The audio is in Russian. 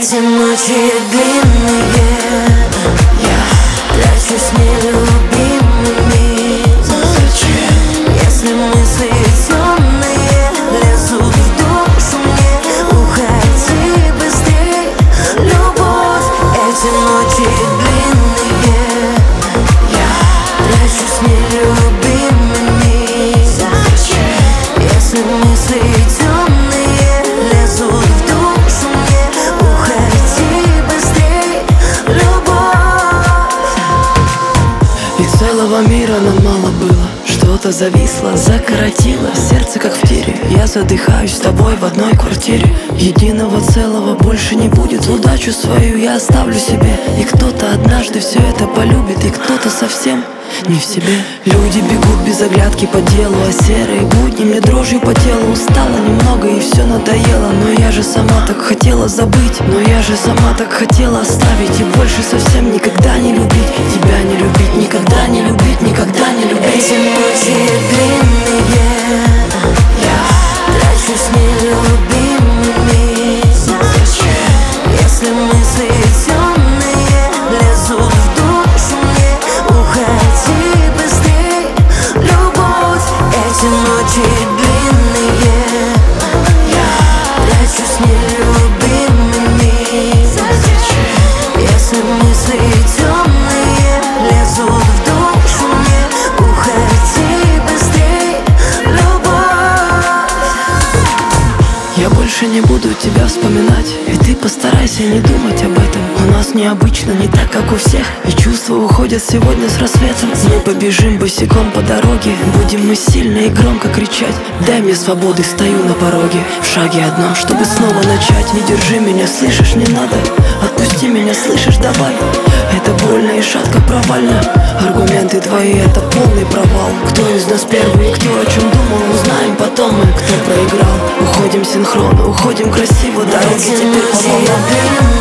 Эти ночи длинные, я прячусь нелюбимыми. Зачем? Если мысли темные лезут в душу мне, уходи быстрей, любовь. Эти ночи длинные, я прячусь нелюбимыми. Зачем? Если мысли темные лезут в душу мне, уходи быстрей, любовь. И целого мира нам мало было. Что-то зависло, закоротило сердце, как в тире. Я задыхаюсь с тобой в одной квартире. Единого целого больше не будет. Удачу свою я оставлю себе. И кто-то однажды все это полюбит, и кто-то совсем не в себе. Люди бегут без оглядки по делу, а серые будни мне дрожью по телу. Устала немного и все надоело. Но я же сама так хотела забыть, но я же сама так хотела оставить. И больше совсем никогда не любить, тебя не любить, никогда не любить, никогда не любить. Эти ночи длинные, я прячусь нелюбимыми. Зачем? Если мысли темные лезут в душу мне, уходи быстрей, любовь. Эти ночи длинные, я прячусь нелюбимыми. Зачем? Если мысли темные лезут в душу мне, уходи быстрей, любовь. Я больше не буду тебя вспоминать, и ты постарайся не думать об этом. У нас необычно, не так, как у всех, и чувства уходят сегодня с рассветом. Мы побежим босиком по дороге, будем мы сильно и громко кричать. Дай мне свободы, стою на пороге, в шаге одном, чтобы снова начать. Не держи меня, слышишь, не надо, отпусти меня, слышишь, давай. Это больно и шатко провально, аргументы твои, это полный провал. Кто из нас первый, кто о чем думал, узнаем потом мы, кто проиграл. Уходим синхронно, уходим красиво, дороги теперь по волнам.